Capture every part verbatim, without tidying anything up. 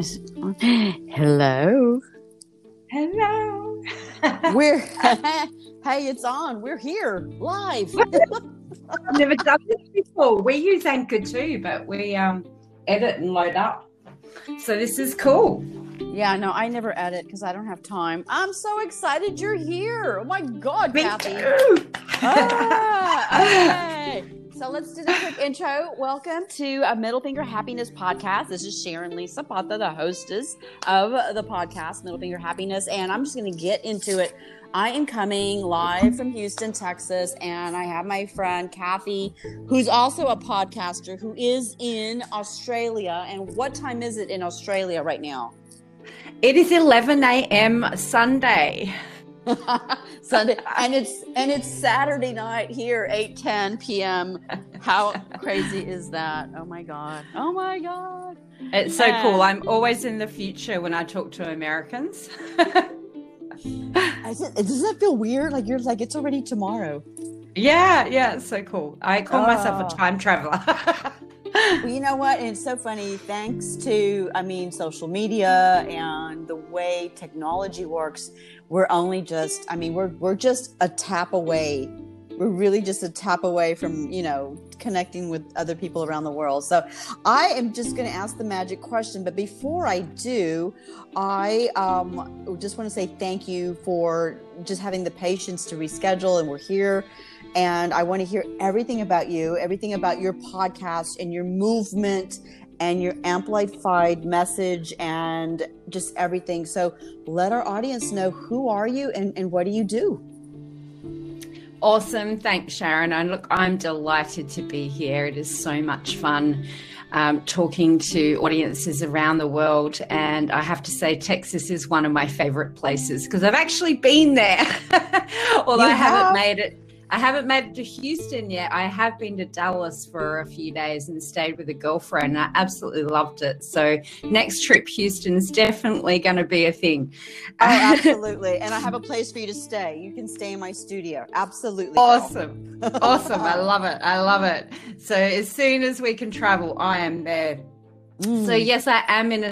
Is it on? Hello. Hello. We're hey, it's on. We're here live. I've never done this before. We use Anchor too, but we um edit and load up. So this is cool. Yeah, no, I never edit because I don't have time. I'm so excited you're here. Oh my God, Me Kathy. too. Ah, okay. So let's do the quick intro. Welcome to a Middle Finger Happiness podcast. This is Sharon Lisa Pata, the hostess of the podcast, Middle Finger Happiness. And I'm just going to get into it. I am coming live from Houston, Texas, and I have my friend Kathy, who's also a podcaster, who is in Australia. And what time is it in Australia right now? It is eleven a.m. Sunday. Sunday, and it's and it's Saturday night here, eight ten p.m. How crazy is that? Oh my God! Oh my God! It's so and, cool. I'm always in the future when I talk to Americans. Is it, does that feel weird? Like you're like it's already tomorrow. Yeah, yeah, it's so cool. I call oh. myself a time traveler. Well, you know what? And it's so funny. Thanks to, I mean, social media and the way technology works, we're only just, I mean, we're we're just a tap away. We're really just a tap away from, you know, connecting with other people around the world. So I am just going to ask the magic question. But before I do, I um, just want to say thank you for just having the patience to reschedule. And we're here. And I want to hear everything about you, everything about your podcast and your movement and your amplified message and just everything. So let our audience know, who are you and, and what do you do? Awesome. Thanks, Sharon. And look, I'm delighted to be here. It is so much fun um, talking to audiences around the world. And I have to say, Texas is one of my favorite places because I've actually been there, although you I haven't have? made it. I haven't made it to Houston yet. I have been to Dallas for a few days and stayed with a girlfriend. I absolutely loved it. So next trip, Houston's definitely going to be a thing. Oh, absolutely. And I have a place for you to stay. You can stay in my studio. Absolutely. Awesome. Awesome. I love it. I love it. So as soon as we can travel, I am there. Mm. So yes, I am in a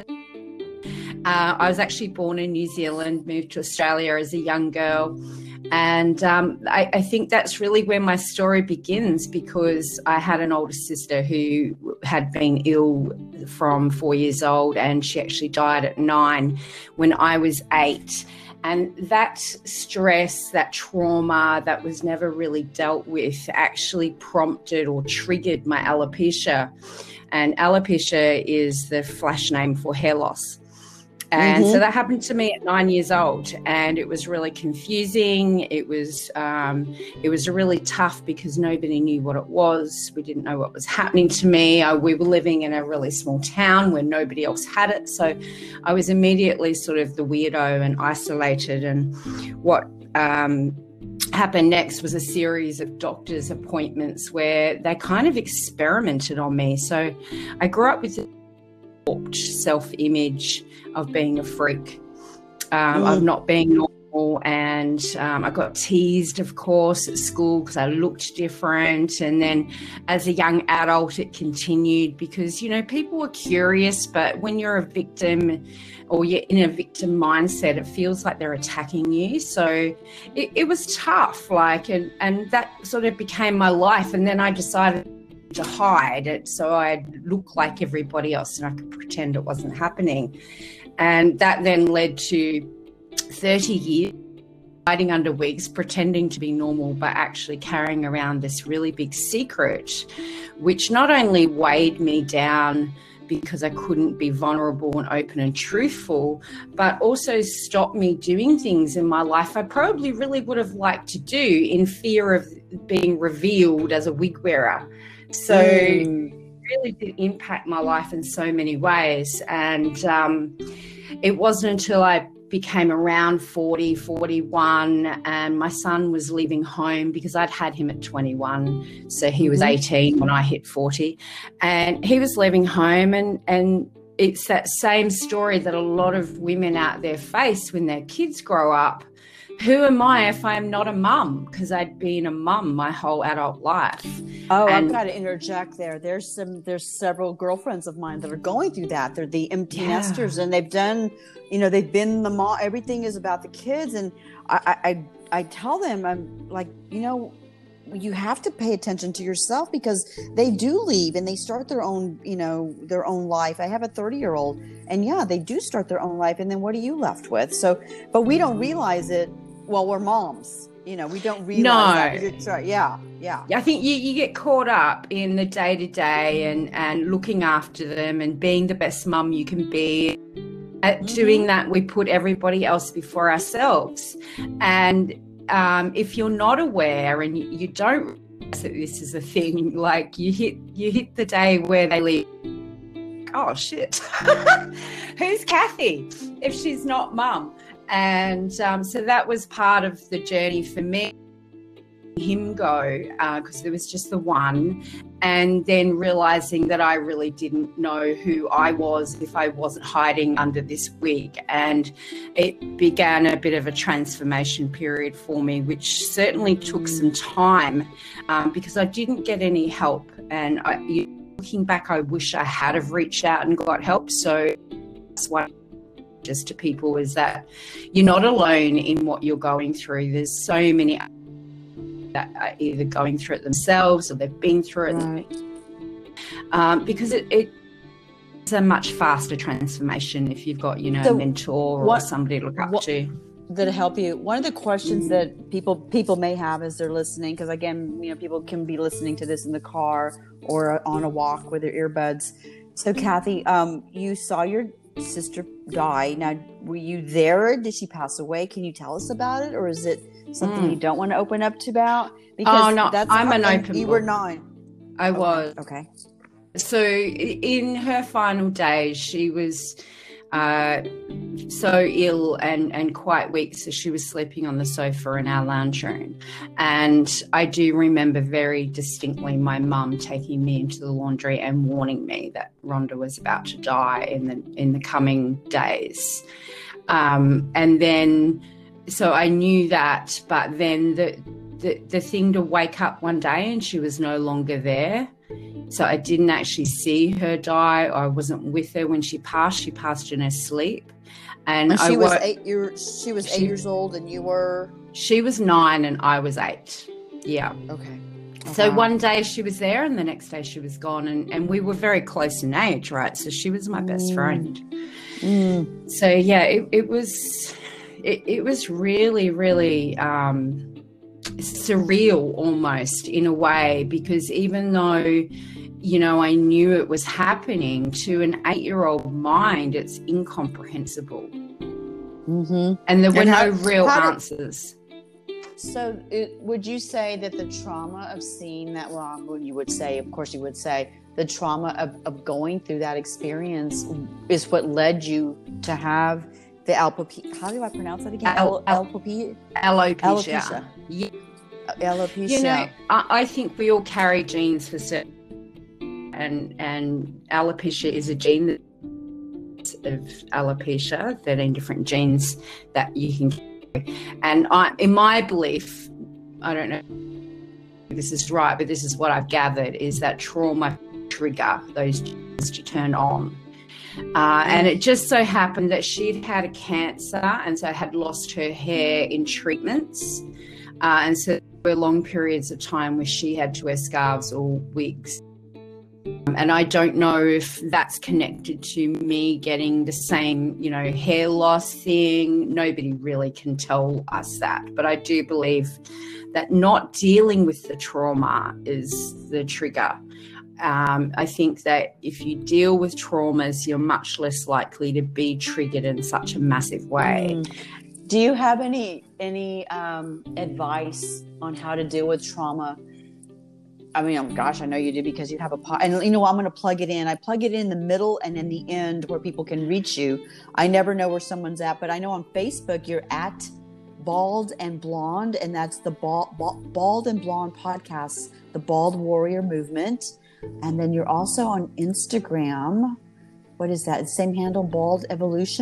uh, I was actually born in New Zealand, moved to Australia as a young girl. And um, I, I think that's really where my story begins, because I had an older sister who had been ill from four years old, and she actually died at nine when I was eight. And that stress, that trauma that was never really dealt with actually prompted or triggered my alopecia. And alopecia is the flash name for hair loss. And mm-hmm. so that happened to me at nine years old, and it was really confusing. It was um, it was really tough because nobody knew what it was. We didn't know what was happening to me. I, we were living in a really small town where nobody else had it. So I was immediately sort of the weirdo and isolated. And what um, happened next was a series of doctor's appointments where they kind of experimented on me. So I grew up with self-image of being a freak, um, mm. of not being normal, and um, I got teased, of course, at school because I looked different. And then as a young adult, it continued because, you know, people were curious, but when you're a victim or you're in a victim mindset, it feels like they're attacking you. So it, it was tough, like, and, and that sort of became my life. And then I decided to hide it so I'd look like everybody else and I could pretend it wasn't happening. And that then led to thirty years hiding under wigs, pretending to be normal, but actually carrying around this really big secret, which not only weighed me down because I couldn't be vulnerable and open and truthful, but also stopped me doing things in my life I probably really would have liked to do in fear of being revealed as a wig wearer. So mm. it really did impact my life in so many ways. And um, it wasn't until I became around forty, forty-one, and my son was leaving home because I'd had him at twenty-one. So he was eighteen when I hit forty. And he was leaving home, and, and it's that same story that a lot of women out there face when their kids grow up. who am I if I'm not a mum? Because I'd been a mum my whole adult life. Oh, and, I've got to interject there. There's some, there's several girlfriends of mine that are going through that. They're the empty Yeah. nesters, and they've done, you know, they've been the mom. Everything is about the kids, and I, I, I tell them, I'm like, you know, you have to pay attention to yourself, because they do leave and they start their own, you know, their own life. I have a thirty year old, and yeah, they do start their own life. And then what are you left with? So, but we don't realize it. Well, we're moms, you know, we don't realize No. that. Right. Yeah. Yeah. I think you, you get caught up in the day to day and and looking after them and being the best mum you can be. At Mm-hmm. doing that, we put everybody else before ourselves. And um, if you're not aware and you, you don't realize that this is a thing, like you hit you hit the day where they leave. Oh shit! Who's Kathy if she's not mum? And um, so that was part of the journey for me. Him go because uh, there was just the one, and then realizing that I really didn't know who I was if I wasn't hiding under this wig, and it began a bit of a transformation period for me, which certainly took some time um, because I didn't get any help. And I, you, looking back, I wish I had have reached out and got help. So that's one just to people is that you're not alone in what you're going through. There's so many that are either going through it themselves or they've been through it. Right. Um, because it, it's a much faster transformation if you've got, you know, So a mentor what- or somebody to look up what- to. That help you. One of the questions that people people may have as they're listening, because again, you know, people can be listening to this in the car or on a walk with their earbuds. So, Kathy, um, you saw your sister die. Now, were you there? Did she pass away? Can you tell us about it, or is it something Mm. you don't want to open up to about? Oh, no, I'm how- an and open You were book. nine. I Okay, was. okay. So in her final days, she was uh, so ill and, and quite weak. So she was sleeping on the sofa in our lounge room. And I do remember very distinctly my mum taking me into the laundry and warning me that Rhonda was about to die in the, in the coming days. Um, and then, so I knew that, but then the, the, the thing to wake up one day and she was no longer there. So I didn't actually see her die. I wasn't with her when she passed. She passed in her sleep. And, And I she was wo- eight. You she was eight She- years old, and you were she was nine and I was eight. Yeah. okay. So Wow. one day she was there and the next day she was gone. And, and we were very close in age, right? So she was my best Mm. friend. Mm. So, yeah, it, it was it, it was really, really um, surreal almost in a way, because even though, you know, I knew it was happening, to an eight-year-old mind, it's incomprehensible. Mm-hmm. And there were And how- no real how did- answers. So, it, would you say that the trauma of seeing that? Well, what you would say, of course, you would say the trauma of, of going through that experience is what led you to have the alopecia. How do I pronounce that again? Al- al- Alopecia. Alopecia. Alopecia. Yeah. Alopecia. You know, I, I think we all carry genes for certain, and and alopecia is a gene that of alopecia, thirteen different genes that you can carry. And I, in my belief, I don't know if this is right, but this is what I've gathered, is that trauma trigger those genes to turn on. Uh, and it just so happened that she'd had a cancer and so had lost her hair in treatments. Uh, and so there were long periods of time where she had to wear scarves or wigs. Um, and I don't know if that's connected to me getting the same, you know, hair loss thing. Nobody really can tell us that. But I do believe that not dealing with the trauma is the trigger. Um, I think that if you deal with traumas, you're much less likely to be triggered in such a massive way. Mm. Do you have any any um, advice on how to deal with trauma? I mean, oh gosh, I know you do, because you have a po- and you know, I'm going to plug it in. I plug it in the middle and in the end where people can reach you. I never know where someone's at, but I know on Facebook you're at Bald and Blonde, and that's the Bald, Bald and Blonde podcast, the Bald Warrior Movement. And then you're also on Instagram. What is that? Same handle, Bald Evolution.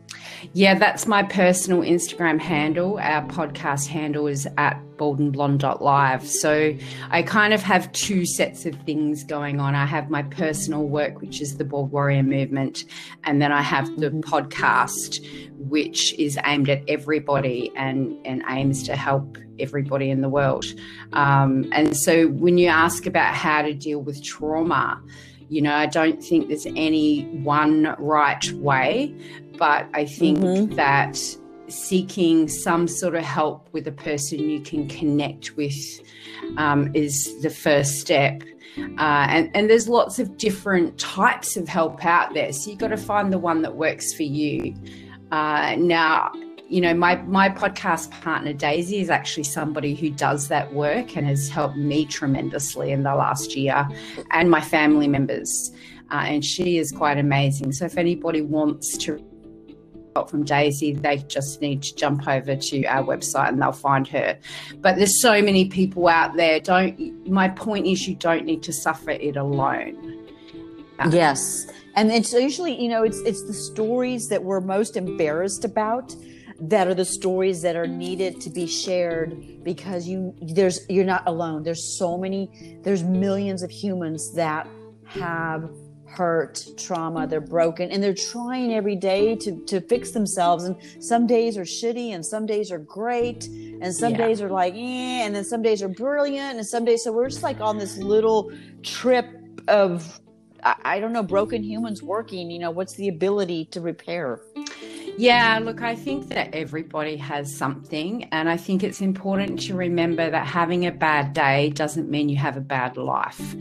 Yeah, that's my personal Instagram handle. Our podcast handle is at bald and blonde dot live. So I kind of have two sets of things going on. I have my personal work, which is the Bald Warrior Movement, and then I have the podcast, which is aimed at everybody and, and aims to help everybody in the world. Um, and so when you ask about how to deal with trauma, you know, I don't think there's any one right way, but I think mm-hmm. that seeking some sort of help with a person you can connect with um, is the first step. Uh, and, and there's lots of different types of help out there. So you've got to find the one that works for you. Uh, now, you know, my, my podcast partner, Daisy, is actually somebody who does that work and has helped me tremendously in the last year, and my family members. Uh, and she is quite amazing. So if anybody wants to help from Daisy, they just need to jump over to our website and they'll find her. But there's so many people out there. Don't. My point is, you don't need to suffer it alone. Uh, yes. And it's usually, you know, it's it's the stories that we're most embarrassed about that are the stories that are needed to be shared, because you there's you're not alone. There's so many, there's millions of humans that have hurt, trauma, they're broken, and they're trying every day to to fix themselves. And some days are shitty and some days are great, and some yeah. days are like, eh, and then some days are brilliant, and some days, so we're just like on this little trip of, I, I don't know, broken humans working, you know, what's the ability to repair? Yeah, look, I think that everybody has something, and I think it's important to remember that having a bad day doesn't mean you have a bad life.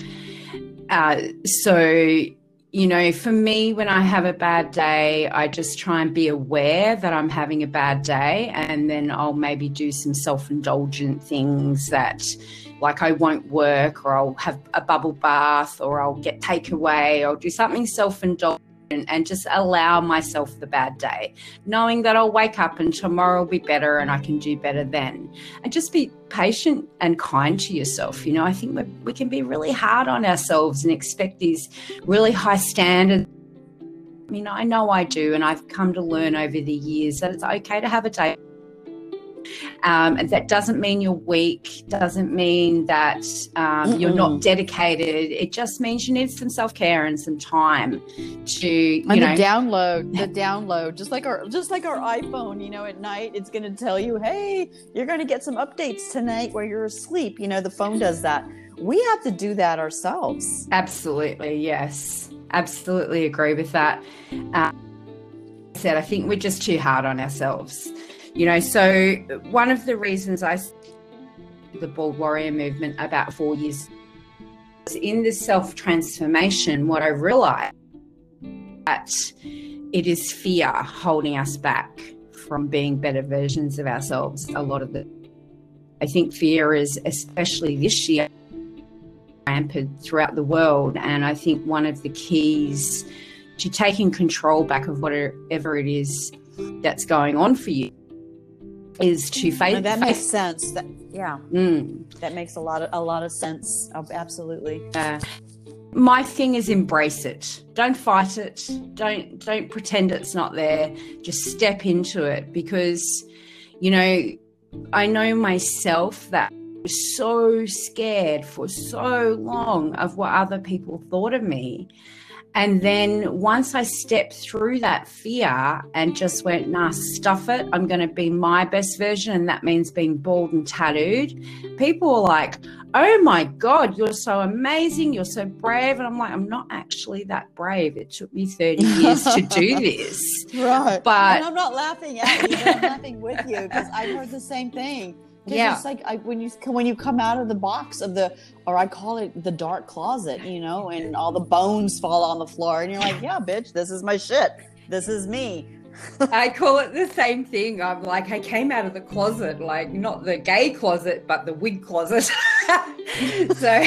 Uh, so, you know, for me, when I have a bad day, I just try and be aware that I'm having a bad day, and then I'll maybe do some self-indulgent things that, like, I won't work, or I'll have a bubble bath, or I'll get takeaway, or do something self-indulgent, and just allow myself the bad day, knowing that I'll wake up and tomorrow will be better and I can do better then. And just be patient and kind to yourself. You know, I think we we can be really hard on ourselves and expect these really high standards. I mean, I know I do, and I've come to learn over the years that it's okay to have a day. Um, and that doesn't mean you're weak, doesn't mean that um, you're not dedicated. It just means you need some self-care and some time to, you and know. the download, the download, just like our, just like our iPhone, you know, at night, it's going to tell you, hey, you're going to get some updates tonight while you're asleep. You know, the phone does that. We have to do that ourselves. Absolutely. Yes. Absolutely agree with that. Uh, I said, I think we're just too hard on ourselves. You know, so one of the reasons I the Bald Warrior Movement about four years was in this self-transformation, what I realized that it is fear holding us back from being better versions of ourselves. A lot of the, I think fear is, especially this year, rampant throughout the world. And I think one of the keys to taking control back of whatever it is that's going on for you is to face. And that makes sense. That, yeah, mm. that makes a lot of a lot of sense. Oh, absolutely. Uh, my thing is embrace it. Don't fight it. Don't don't pretend it's not there. Just step into it, because, you know, I know myself that I was so scared for so long of what other people thought of me. And then once I stepped through that fear and just went, nah, stuff it, I'm going to be my best version, and that means being bald and tattooed, people were like, oh my God, you're so amazing, you're so brave. And I'm like, I'm not actually that brave. It took me thirty years to do this. Right. But and I'm not laughing at you, but I'm laughing with you, because I've heard the same thing. Yeah, it's like I, when you when you come out of the box of the, or I call it the dark closet, you know, and all the bones fall on the floor, and you're like, yeah, bitch, this is my shit. This is me. I call it the same thing. I'm like, I came out of the closet, like not the gay closet, but the wig closet. So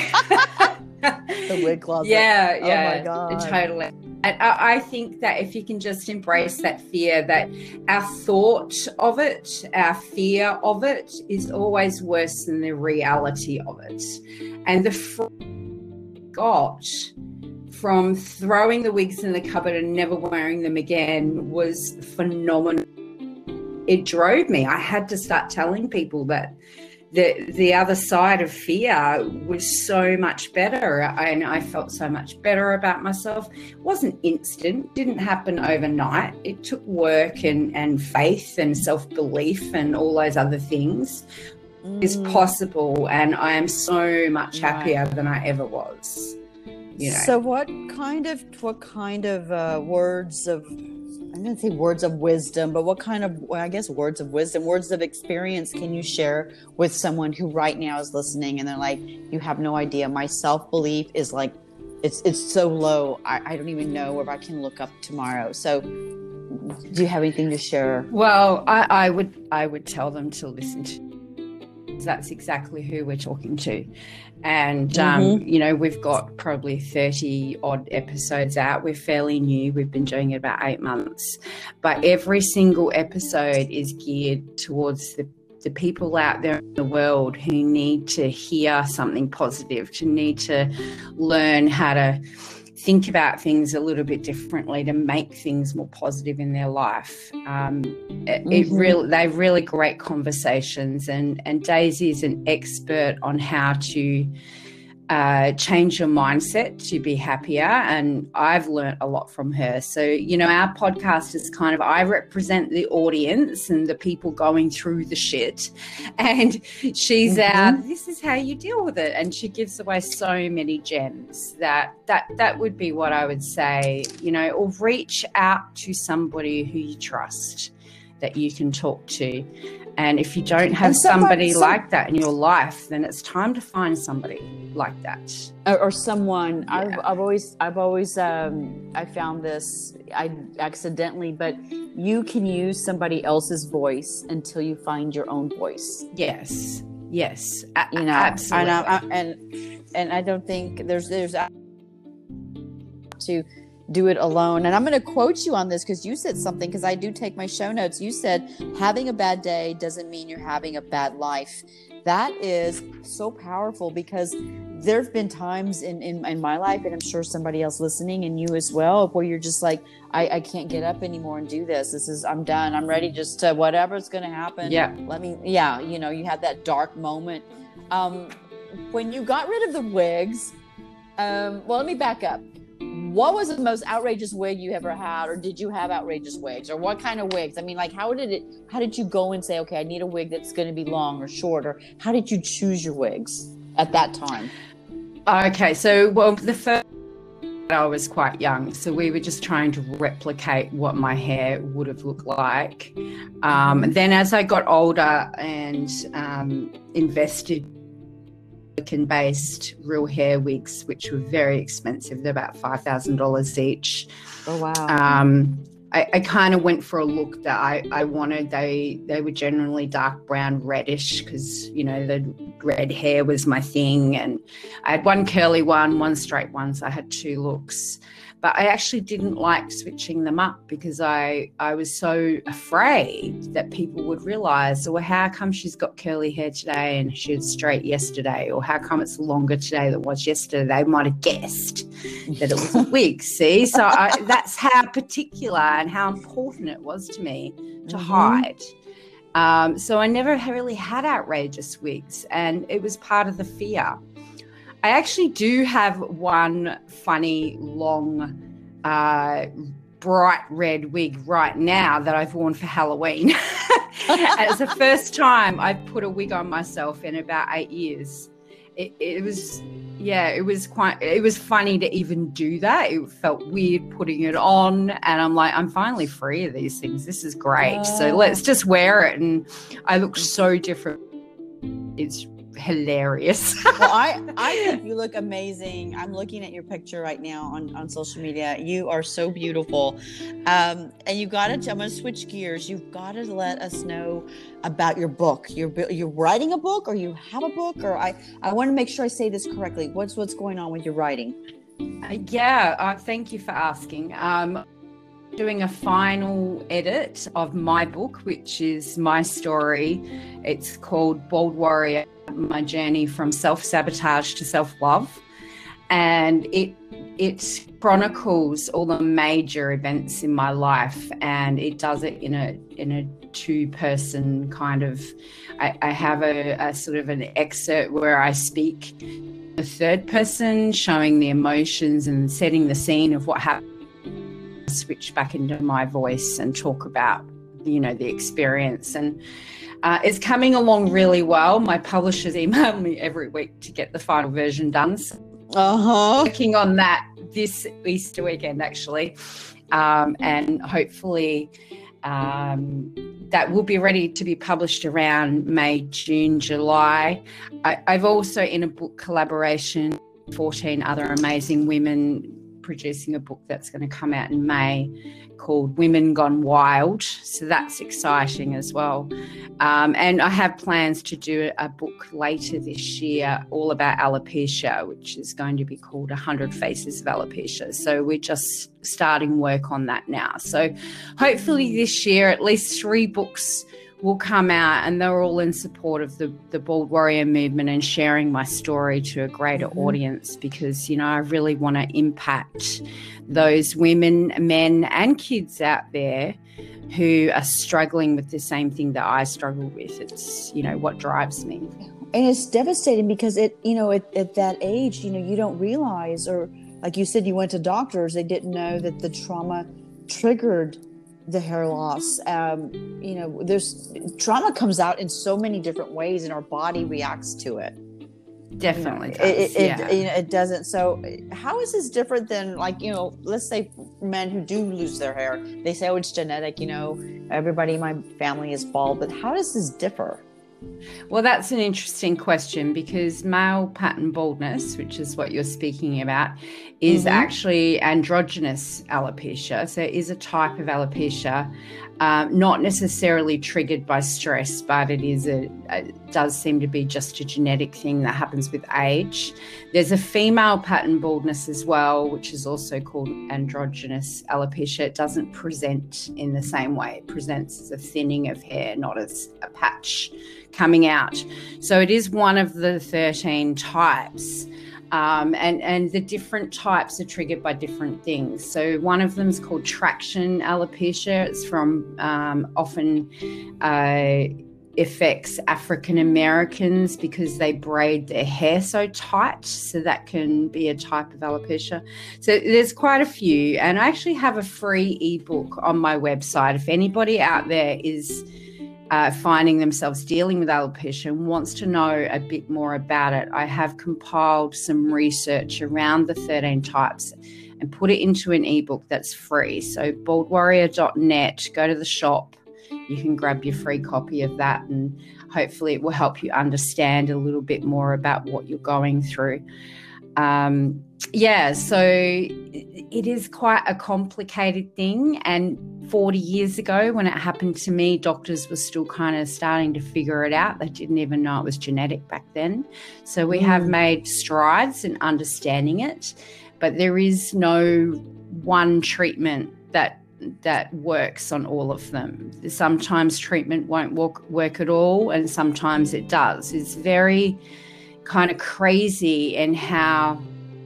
the wig closet. Yeah, yeah. Oh my God. Totally. And I think that if you can just embrace that fear, that our thought of it, our fear of it is always worse than the reality of it. And the fr- got from throwing the wigs in the cupboard and never wearing them again was phenomenal. It drove me. I had to start telling people that the the other side of fear was so much better, and I felt so much better about myself. It wasn't instant, didn't happen overnight. It took work and, and faith and self-belief and all those other things. Mm. It's possible, and I am so much happier right. than I ever was. You know. So what kind of what kind of uh, words of I'm going to say words of wisdom, but what kind of, well, I guess words of wisdom, words of experience can you share with someone who right now is listening and they're like, you have no idea. My self-belief is like, it's it's so low. I, I don't even know if I can look up tomorrow. So do you have anything to share? Well, I, I would I would tell them to listen to. That's exactly who we're talking to. And, um, mm-hmm. you know, we've got probably thirty odd episodes out. We're fairly new. We've been doing it about eight months. But every single episode is geared towards the, the people out there in the world who need to hear something positive, to need to learn how to think about things a little bit differently, to make things more positive in their life. Um, it, mm-hmm. it really, they're really great conversations, and, and Daisy is an expert on how to uh, change your mindset to be happier, and I've learnt a lot from her. So, you know, our podcast is kind of, I represent the audience and the people going through the shit, and she's mm-hmm. out, this is how you deal with it, and she gives away so many gems. That that that would be what I would say, you know, or reach out to somebody who you trust that you can talk to. And if you don't have somebody, somebody like that in your life, then it's time to find somebody like that, or, or someone. Yeah. I've, I've always, I've always, um, I found this, I accidentally, but you can use somebody else's voice until you find your own voice. Yes, yes, a- you know, absolutely. And, I, and and I don't think there's there's to do it alone. And I'm going to quote you on this because you said something, because I do take my show notes. You said having a bad day doesn't mean you're having a bad life. That is so powerful, because there have been times in, in, in my life, and I'm sure somebody else listening, and you as well, where you're just like, I, I can't get up anymore and do this. This is, I'm done. I'm ready just to whatever's going to happen. Yeah. Let me, yeah. You know, you had that dark moment. Um, when you got rid of the wigs, um, well, let me back up. What was the most outrageous wig you ever had, or did you have outrageous wigs, or what kind of wigs? I mean, like, how did it, how did you go and say, okay, I need a wig that's going to be long or short, or how did you choose your wigs at that time? Okay. So, well, the first, I was quite young, so we were just trying to replicate what my hair would have looked like. Um, then as I got older and um, invested based real hair wigs, which were very expensive. They're about five thousand dollars each. Oh, wow. Um, I, I kind of went for a look that I, I wanted. They they were generally dark brown, reddish, because, you know, the red hair was my thing. And I had one curly one, one straight one, so I had two looks. But I actually didn't like switching them up, because I, I was so afraid that people would realise, well, how come she's got curly hair today and she had straight yesterday? Or how come it's longer today than it was yesterday? They might have guessed that it was a wig, see? So I, that's how particular and how important it was to me to mm-hmm. hide. Um, so I never really had outrageous wigs, and it was part of the fear. I actually do have one funny, long, uh, bright red wig right now that I've worn for Halloween. It's the first time I've put a wig on myself in about eight years. It, it was, yeah, it was quite, it was funny to even do that. It felt weird putting it on, and I'm like, I'm finally free of these things. This is great. Oh. So let's just wear it. And I look so different. It's hilarious. Well, I, I think you look amazing. I'm looking at your picture right now on, on social media. You are so beautiful. Um, and you got to, I'm going to switch gears. You've got to let us know about your book. You're, you're writing a book, or you have a book, or I, I want to make sure I say this correctly. What's, what's going on with your writing? Uh, yeah. Uh, thank you for asking. Um, doing a final edit of my book, which is my story. It's called Bold Warrior, My Journey from Self-Sabotage to Self-Love. and it it chronicles all the major events in my life, and it does it in a in a two-person kind of. I, I have a, a sort of an excerpt where I speak the third person, showing the emotions and setting the scene of what happened. Switch back into my voice and talk about, you know, the experience, and uh, it's coming along really well. My publishers email me every week to get the final version done. So uh-huh. Working on that this Easter weekend, actually, um, and hopefully um, that will be ready to be published around May, June, July. I, I've also, in a book collaboration, fourteen other amazing women, producing a book that's going to come out in May called Women Gone Wild. So that's exciting as well. Um, and I have plans to do a book later this year all about alopecia, which is going to be called one hundred Faces of Alopecia. So we're just starting work on that now. So hopefully this year at least three books will come out, and they're all in support of the, the Bald Warrior movement and sharing my story to a greater mm-hmm. audience, because, you know, I really want to impact those women, men and kids out there who are struggling with the same thing that I struggle with. It's, you know, what drives me. And it's devastating because it, you know, at, at that age, you know, you don't realize, or like you said, you went to doctors, they didn't know that the trauma triggered the hair loss. Um, you know, there's trauma comes out in so many different ways, and our body reacts to it. Definitely, you know, it, it, yeah. it, you know, it doesn't. So, how is this different than, like, you know, let's say men who do lose their hair? They say, "Oh, it's genetic." You know, everybody in my family is bald, but how does this differ? Well, that's an interesting question, because male pattern baldness, which is what you're speaking about, is mm-hmm. actually androgynous alopecia. So it is a type of alopecia, um, not necessarily triggered by stress, but it is a, it does seem to be just a genetic thing that happens with age. There's a female pattern baldness as well, which is also called androgynous alopecia. It doesn't present in the same way. It presents as a thinning of hair, not as a patch coming out. So it is one of the thirteen types. Um, and, and the different types are triggered by different things. So one of them is called traction alopecia. It's from um, often uh, affects African Americans because they braid their hair so tight. So that can be a type of alopecia. So there's quite a few. And I actually have a free ebook on my website. If anybody out there is Uh, finding themselves dealing with alopecia and wants to know a bit more about it, I have compiled some research around the thirteen types and put it into an ebook that's free. So bald warrior dot net, go to the shop, you can grab your free copy of that, and hopefully it will help you understand a little bit more about what you're going through. Um, yeah, so it is quite a complicated thing, and forty years ago when it happened to me, doctors were still kind of starting to figure it out. They didn't even know it was genetic back then. So we mm. have made strides in understanding it, but there is no one treatment that that works on all of them. Sometimes treatment won't work, work at all, and sometimes it does. It's very kind of crazy in how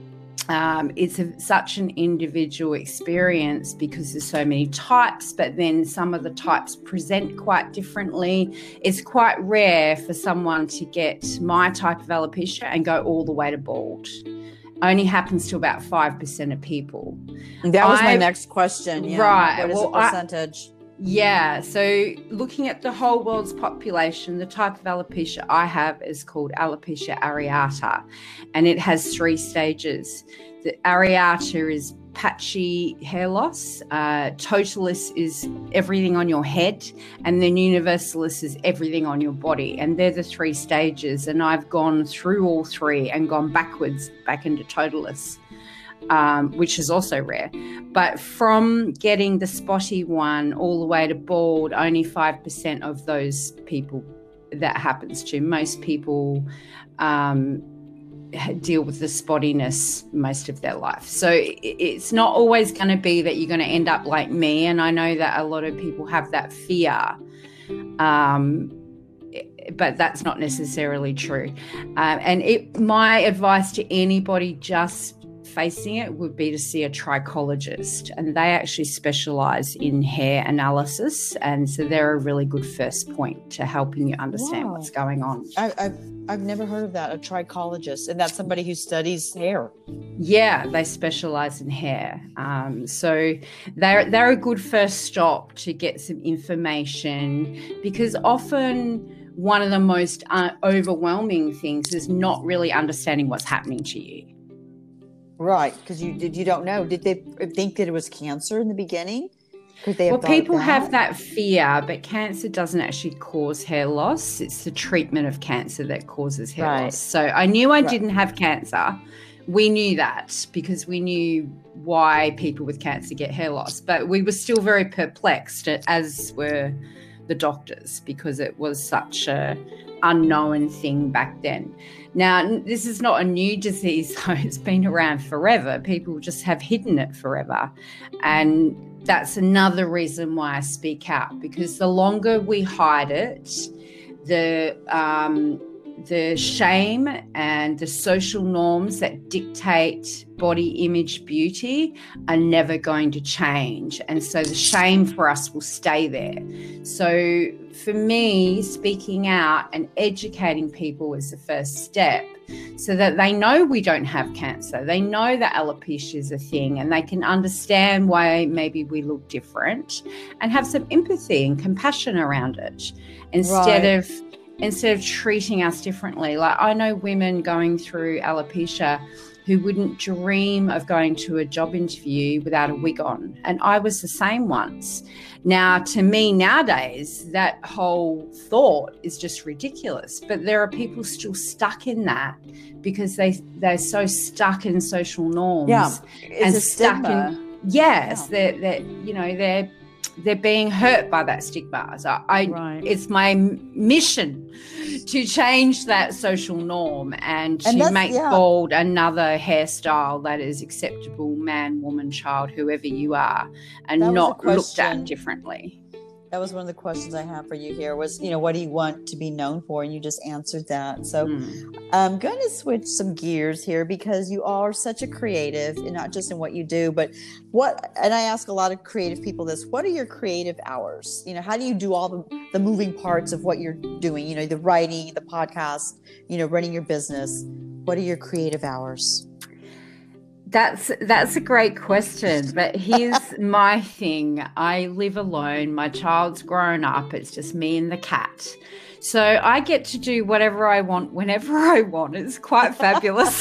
um, it's a, such an individual experience, because there's so many types, but then some of the types present quite differently. It's quite rare for someone to get my type of alopecia and go all the way to bald. Only happens to about five percent of people. That was I, my next question. Yeah. Right. What is well, the percentage? I, Yeah, so looking at the whole world's population, the type of alopecia I have is called alopecia areata, and it has three stages. The areata is patchy hair loss, uh, totalis is everything on your head, and then universalis is everything on your body, and they're the three stages, and I've gone through all three and gone backwards back into totalis. Um, which is also rare. But from getting the spotty one all the way to bald, only five percent of those people that happens to. Most people um, deal with the spottiness most of their life. So it's not always going to be that you're going to end up like me. And I know that a lot of people have that fear. Um, but that's not necessarily true. Uh, and it, my advice to anybody just facing it would be to see a trichologist, and they actually specialize in hair analysis, and so they're a really good first point to helping you understand Wow. what's going on. I, I've I've never heard of that, a trichologist, and that's somebody who studies hair. Yeah, they specialize in hair. Um, so they're, they're a good first stop to get some information, because often one of the most uh, overwhelming things is not really understanding what's happening to you. Right, because you did you don't know. Did they think that it was cancer in the beginning? Could they have Well, thought of people that? have that fear, but cancer doesn't actually cause hair loss. It's the treatment of cancer that causes hair Right. loss. So I knew I Right. didn't have cancer. We knew that because we knew why people with cancer get hair loss, but we were still very perplexed, as were the doctors, because it was such a unknown thing back then. Now, this is not a new disease, though. It's been around forever. People just have hidden it forever. And that's another reason why I speak out, because the longer we hide it, the um, the shame and the social norms that dictate body image beauty are never going to change. And so the shame for us will stay there. So for me, speaking out and educating people is the first step, so that they know we don't have cancer. They know that alopecia is a thing, and they can understand why maybe we look different and have some empathy and compassion around it, instead Right. of instead of treating us differently. Like, I know women going through alopecia who wouldn't dream of going to a job interview without a wig on. And I was the same once. Now, to me nowadays, that whole thought is just ridiculous. But there are people still stuck in that because they, they're so stuck in social norms. Yeah, it's and a stuck stigma. in, yes, Yeah. they're, they're, you know, they're, they're being hurt by that stigma. So I, Right. it's my m- mission to change that social norm and to And that's- make yeah. bald another hairstyle that is acceptable, man, woman, child, whoever you are, and That was a not looked question. at differently. That was one of the questions I have for you here was, you know, what do you want to be known for? And you just answered that. So Mm. I'm going to switch some gears here, because you are such a creative, and not just in what you do, but what, and I ask a lot of creative people this, what are your creative hours? You know, how do you do all the, the moving parts of what you're doing? You know, the writing, the podcast, you know, running your business. What are your creative hours? That's that's a great question, but here's my thing. I live alone. My child's grown up. It's just me and the cat. So I get to do whatever I want whenever I want. It's quite fabulous.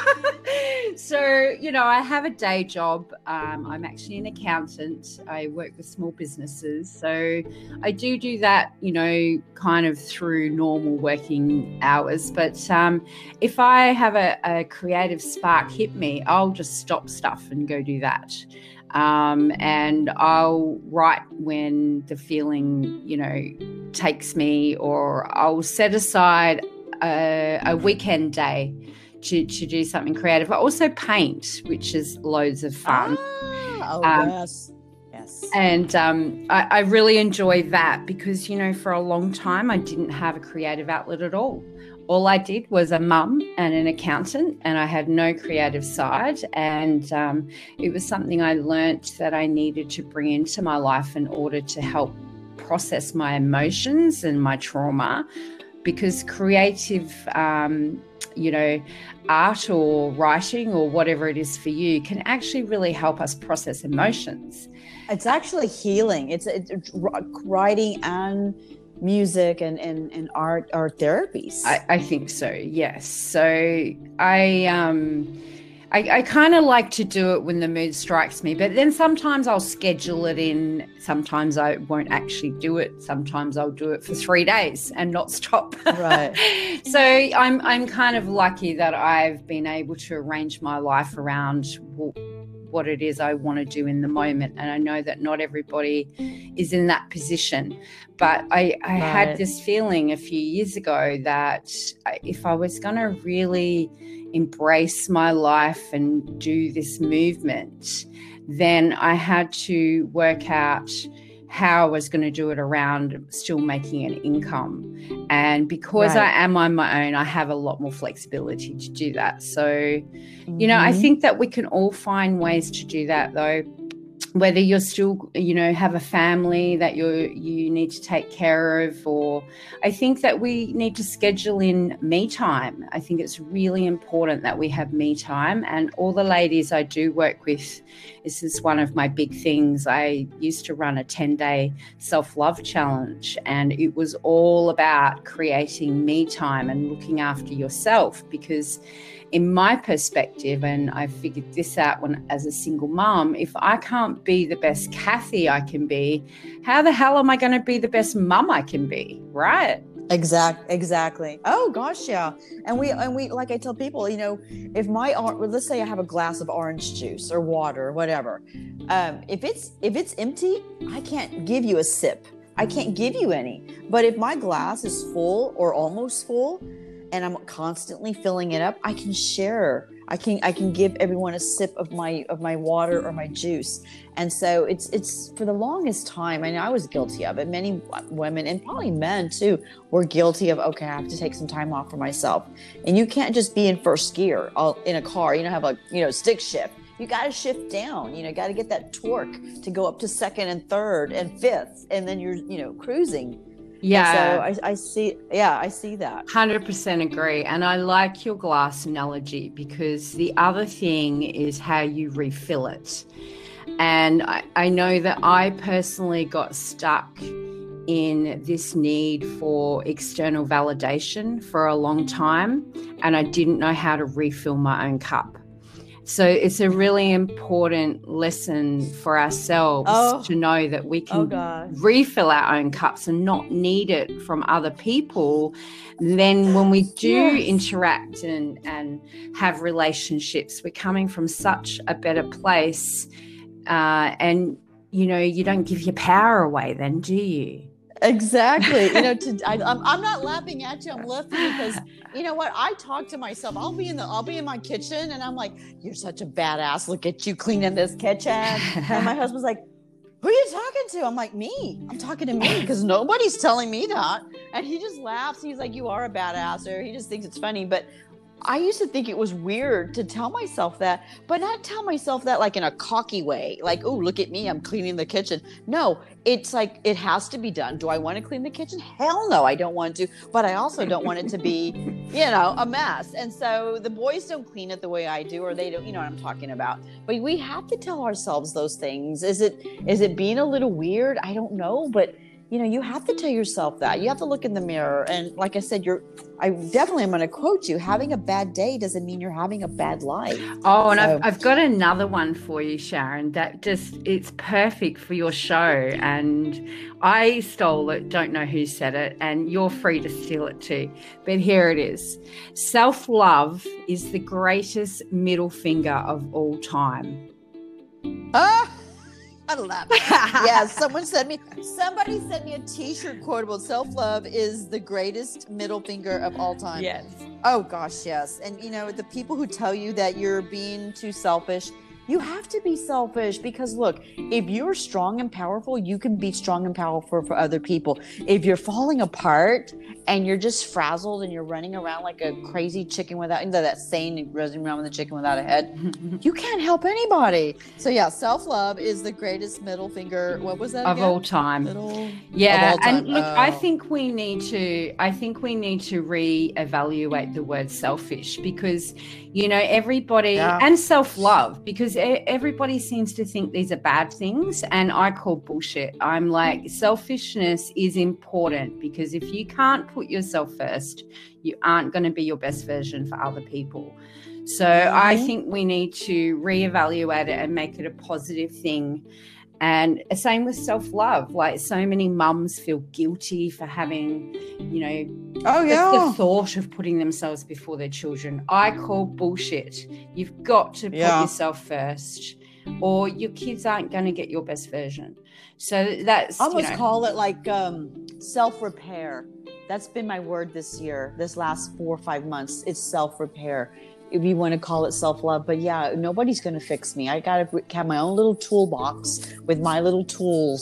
So, you know, I have a day job. Um, I'm actually an accountant. I work with small businesses. So I do do that, you know, kind of through normal working hours. But um, if I have a, a creative spark hit me, I'll just stop stuff and go do that. Um, and I'll write when the feeling, you know, takes me, or I'll set aside a, a weekend day to, to do something creative. I also paint, which is loads of fun. Ah, oh, Um, yes. Yes. And um, I, I really enjoy that because, you know, for a long time, I didn't have a creative outlet at all. All I did was a mum and an accountant, and I had no creative side. And um, it was something I learnt that I needed to bring into my life in order to help process my emotions and my trauma, because creative, um, you know, art or writing or whatever it is for you can actually really help us process emotions. It's actually healing. It's, it's writing and music and, and, and art are therapies. I, I think so, yes. So I um I, I kind of like to do it when the mood strikes me, but then sometimes I'll schedule it in. Sometimes I won't actually do it. Sometimes I'll do it for three days and not stop. Right. So I'm I'm kind of lucky that I've been able to arrange my life around what it is I want to do in the moment. And I know that not everybody is in that position. But I, I Right. had this feeling a few years ago that if I was going to really embrace my life and do this movement, then I had to work out how I was going to do it around still making an income. And because Right. I am on my own, I have a lot more flexibility to do that. So, Mm-hmm. you know, I think that we can all find ways to do that, though. Whether you're still, you know, have a family that you you need to take care of, or I think that we need to schedule in me time. I think it's really important that we have me time. And all the ladies I do work with, this is one of my big things. I used to run a ten-day self-love challenge, and it was all about creating me time and looking after yourself, because in my perspective, and I figured this out when as a single mom, if I can't be the best Kathy I can be, how the hell am I going to be the best mum I can be, right? Exact, exactly. Oh gosh, yeah. And we, and we, like I tell people, you know, if my, or- let's say I have a glass of orange juice or water or whatever, um, if it's if it's empty, I can't give you a sip. I can't give you any. But if my glass is full or almost full, and I'm constantly filling it up, I can share. I can I can give everyone a sip of my of my water or my juice. And so it's it's for the longest time, I know I was guilty of it. Many women, and probably men too, were guilty of, okay, I have to take some time off for myself. And you can't just be in first gear all, in a car. You don't have a, you know, stick shift. You got to shift down. You know, got to get that torque to go up to second and third and fifth, and then you're, you know, cruising. Yeah. And so I, I see, yeah, I see that. one hundred percent agree. And I like your glass analogy, because the other thing is how you refill it. And I, I know that I personally got stuck in this need for external validation for a long time, and I didn't know how to refill my own cup. So it's a really important lesson for ourselves Oh. to know that we Oh can gosh. refill our own cups and not need it from other people. Then when we do Yes. interact and, and have relationships, we're coming from such a better place. Uh, and, you know, you don't give your power away then, do you? Exactly. You know, to, I, I'm, I'm not laughing at you. I'm laughing because, you know what? I talk to myself. I'll be in the, I'll be in my kitchen, and I'm like, "You're such a badass. Look at you cleaning this kitchen." And my husband's like, "Who are you talking to?" I'm like, "Me. I'm talking to me, because nobody's telling me that." And he just laughs. He's like, "You are a badass," or he just thinks it's funny. But I used to think it was weird to tell myself that, but not tell myself that like in a cocky way, like, "Oh, look at me, I'm cleaning the kitchen." No, it's like, it has to be done. Do I want to clean the kitchen? Hell no, I don't want to. But I also don't want it to be, you know, a mess. And so the boys don't clean it the way I do, or they don't, you know what I'm talking about. But we have to tell ourselves those things. Is it, is it being a little weird? I don't know, but you know, you have to tell yourself that. You have to look in the mirror. And like I said, you're, I definitely am going to quote you. Having a bad day doesn't mean you're having a bad life. Oh, and So- I've, I've got another one for you, Sharon, that just, it's perfect for your show. And I stole it, don't know who said it, and you're free to steal it too. But here it is. Self-love is the greatest middle finger of all time. Ah, I love it. Yeah, someone sent me, somebody sent me a t-shirt quotable. Self-love is the greatest middle finger of all time. Yes. Oh gosh, yes. And you know, the people who tell you that you're being too selfish, you have to be selfish, because look, if you're strong and powerful, you can be strong and powerful for other people. If you're falling apart and you're just frazzled and you're running around like a crazy chicken without, you know, that saying, running around with a chicken without a head, you can't help anybody. So yeah, self-love is the greatest middle finger. What was that Of again? all time. Middle, Yeah, of all time. and look, I Oh. think we need to. I think we need to re-evaluate the word selfish, because, you know, everybody Yeah. and self-love, because e- everybody seems to think these are bad things, and I call bullshit. I'm like, selfishness is important, because if you can't put yourself first, you aren't going to be your best version for other people. So I Mhm. think we need to reevaluate it and make it a positive thing. And same with self-love. Like, so many mums feel guilty for having, you know, Oh the, yeah. the thought of putting themselves before their children. I call bullshit. You've got to put Yeah. yourself first, or your kids aren't going to get your best version. So that's, I almost you know, call it like um, self-repair. That's been my word this year, this last four or five months. It's self-repair, if you want to call it self-love. But yeah, nobody's going to fix me. I got to have my own little toolbox with my little tools.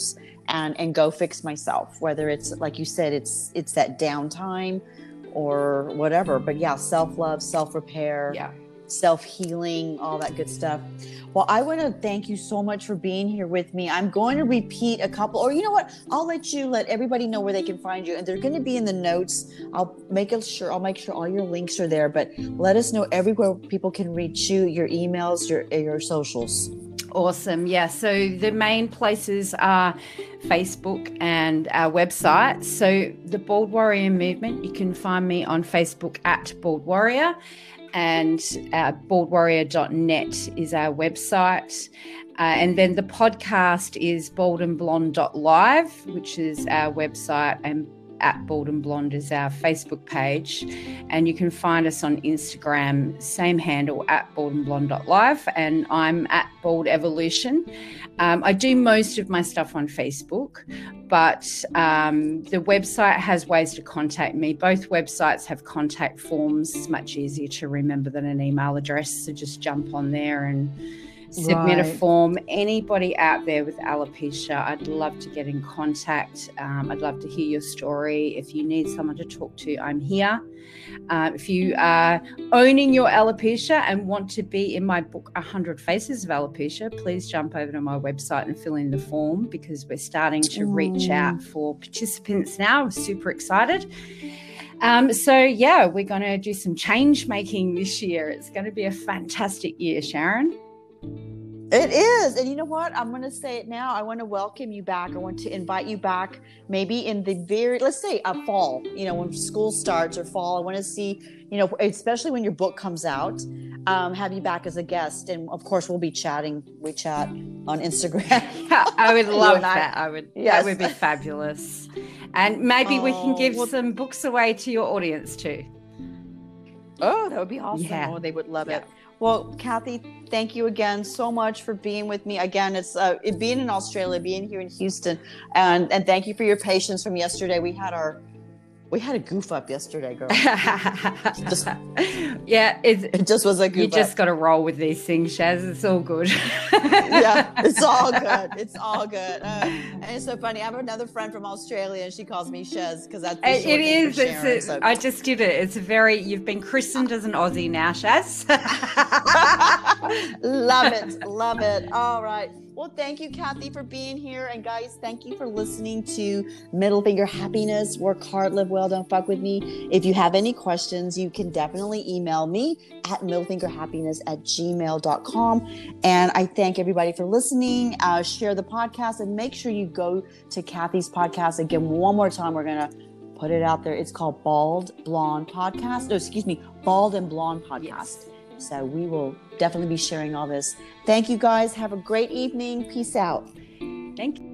and and go fix myself, whether it's like you said, it's it's that downtime or whatever. But yeah, self-love, self-repair, Yeah. self-healing, all that good stuff. Well, I want to thank you so much for being here with me. I'm going to repeat a couple, or you know what? I'll let you let everybody know where they can find you, and they're going to be in the notes. I'll make it sure I'll make sure all your links are there. But let us know everywhere people can reach you, your emails, your your socials. Awesome. Yeah. So the main places are Facebook and our website. So the Bald Warrior Movement, you can find me on Facebook at Bald Warrior, and uh, bald warrior dot net is our website. Uh, and then the podcast is bald and blonde dot live, which is our website, and at Bald and Blonde is our Facebook page. And you can find us on Instagram, same handle, at bald and blonde dot live, and I'm at Bald Evolution. Um, I do most of my stuff on Facebook, but um, the website has ways to contact me. Both websites have contact forms. It's much easier to remember than an email address, so just jump on there and submit Right. a form. Anybody out there with alopecia, I'd love to get in contact. Um, I'd love to hear your story. If you need someone to talk to, I'm here. Uh, if you are owning your alopecia and want to be in my book, one hundred Faces of Alopecia, please jump over to my website and fill in the form, because we're starting to reach out for participants now. I'm super excited. Um, so, yeah, we're going to do some change making this year. It's going to be a fantastic year, Sharon. It is. And you know what? I'm going to say it now. I want to welcome you back. I want to invite you back maybe in the very, let's say a fall, you know, when school starts or fall. I want to see, you know, especially when your book comes out, um, have you back as a guest. And of course, we'll be chatting. We chat on Instagram. I would love and I. that. I would, Yes. that would be fabulous. And maybe we can Oh, give well- some books away to your audience too. Oh, that would be awesome. Yeah. Oh, they would love Yeah. it. Well, Kathy, thank you again so much for being with me. Again, it's uh, it being in Australia, being here in Houston, and and thank you for your patience from yesterday. We had our we had a goof up yesterday, girl. Just- yeah, it's, It just was a goof you up. just got to roll with these things, Shaz. It's all good. Yeah, it's all good. It's all good. Uh, and it's so funny. I have another friend from Australia, and she calls me Shez because that's the It short it name is. for It's Sharon, a, so. I just did it. It's a very. You've been christened as an Aussie now, Shaz. Love it. Love it. All right. Well, thank you, Kathy, for being here. And guys, thank you for listening to Middle Finger Happiness. Work hard, live well, don't fuck with me. If you have any questions, you can definitely email me at middlefingerhappiness at gmail dot com. And I thank everybody for listening. Uh, share the podcast and make sure you go to Kathy's podcast. Again, one more time, we're going to put it out there. It's called Bald Blonde Podcast. No, excuse me, Bald and Blonde Podcast. Yes. So we will definitely be sharing all this. Thank you guys. Have a great evening. Peace out. Thank you.